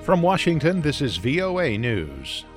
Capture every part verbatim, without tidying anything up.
From Washington, this is V O A News.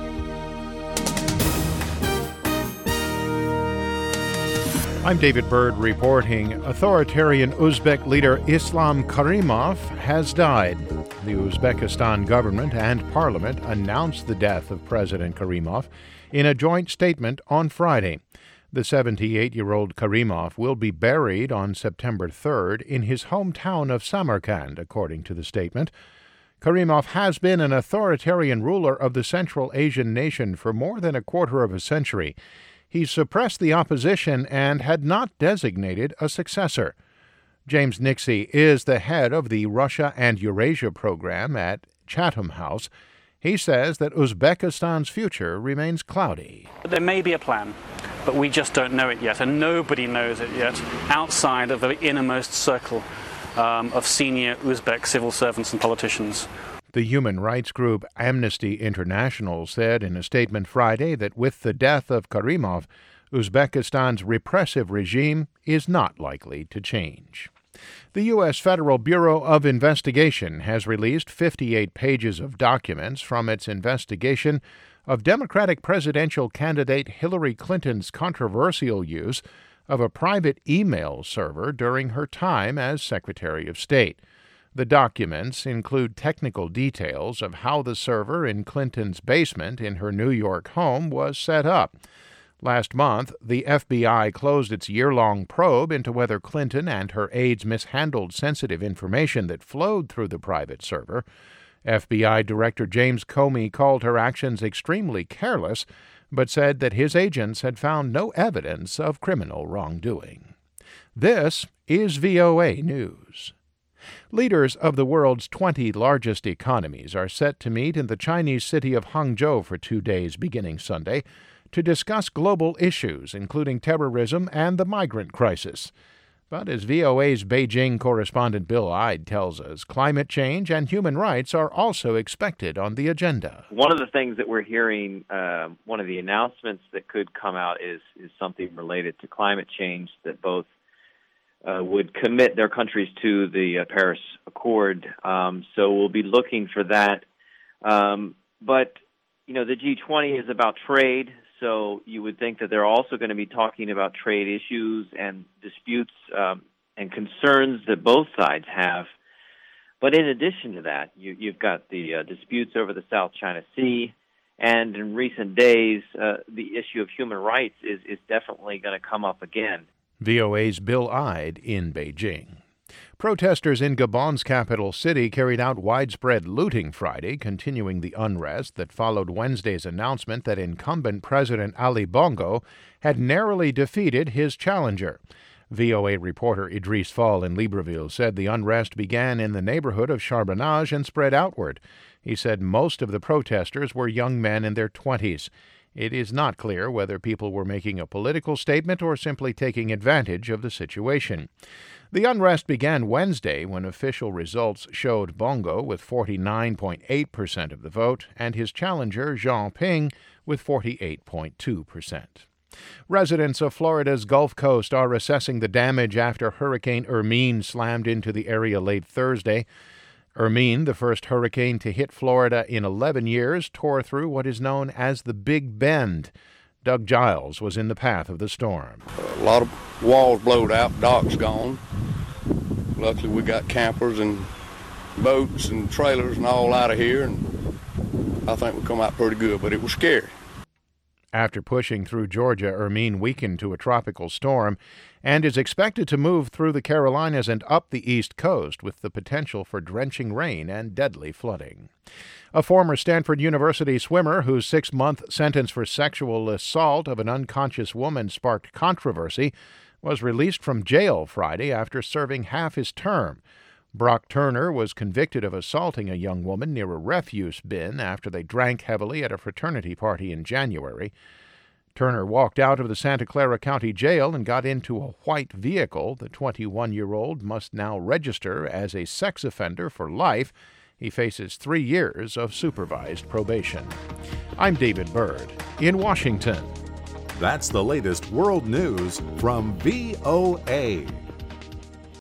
I'm David Byrd reporting. Authoritarian Uzbek leader Islam Karimov has died. The Uzbekistan government and parliament announced the death of President Karimov in a joint statement on Friday. The seventy-eight-year-old Karimov will be buried on September third in his hometown of Samarkand, according to the statement. Karimov has been an authoritarian ruler of the Central Asian nation for more than a quarter of a century. He suppressed the opposition and had not designated a successor. James Nixie is the head of the Russia and Eurasia program at Chatham House. He says that Uzbekistan's future remains cloudy. There may be a plan, but we just don't know it yet, and nobody knows it yet outside of the innermost circle um, of senior Uzbek civil servants and politicians. The human rights group Amnesty International said in a statement Friday that with the death of Karimov, Uzbekistan's repressive regime is not likely to change. The U S Federal Bureau of Investigation has released fifty-eight pages of documents from its investigation of Democratic presidential candidate Hillary Clinton's controversial use of a private email server during her time as Secretary of State. The documents include technical details of how the server in Clinton's basement in her New York home was set up. Last month, the F B I closed its year-long probe into whether Clinton and her aides mishandled sensitive information that flowed through the private server. F B I Director James Comey called her actions extremely careless, but said that his agents had found no evidence of criminal wrongdoing. This is V O A News. Leaders of the world's twenty largest economies are set to meet in the Chinese city of Hangzhou for two days beginning Sunday to discuss global issues, including terrorism and the migrant crisis. But as V O A's Beijing correspondent Bill Ide tells us, climate change and human rights are also expected on the agenda. One of the things that we're hearing, uh, one of the announcements that could come out is, is something related to climate change, that both uh, would commit their countries to the uh, Paris Accord. Um, so we'll be looking for that. Um, but, you know, the G twenty is about trade. So you would think that they're also going to be talking about trade issues and disputes um, and concerns that both sides have. But in addition to that, you, you've got the uh, disputes over the South China Sea. And in recent days, uh, the issue of human rights is, is definitely going to come up again. V O A's Bill Ide in Beijing. Protesters in Gabon's capital city carried out widespread looting Friday, continuing the unrest that followed Wednesday's announcement that incumbent President Ali Bongo had narrowly defeated his challenger. V O A reporter Idris Fall in Libreville said the unrest began in the neighborhood of Charbonnage and spread outward. He said most of the protesters were young men in their twenties. It is not clear whether people were making a political statement or simply taking advantage of the situation. The unrest began Wednesday when official results showed Bongo with forty-nine point eight percent of the vote and his challenger Jean Ping with forty-eight point two percent. Residents of Florida's Gulf Coast are assessing the damage after Hurricane Hermine slammed into the area late Thursday. Hermine, the first hurricane to hit Florida in eleven years, tore through what is known as the Big Bend. Doug Giles was in the path of the storm. A lot of walls blowed out, docks gone. Luckily, we got campers and boats and trailers and all out of here, and I think we come out pretty good, but it was scary. After pushing through Georgia, Hermine weakened to a tropical storm and is expected to move through the Carolinas and up the East Coast with the potential for drenching rain and deadly flooding. A former Stanford University swimmer whose six-month sentence for sexual assault of an unconscious woman sparked controversy was released from jail Friday after serving half his term. Brock Turner was convicted of assaulting a young woman near a refuse bin after they drank heavily at a fraternity party in January. Turner walked out of the Santa Clara County Jail and got into a white vehicle. The twenty-one-year-old must now register as a sex offender for life. He faces three years of supervised probation. I'm David Byrd in Washington. That's the latest world news from V O A.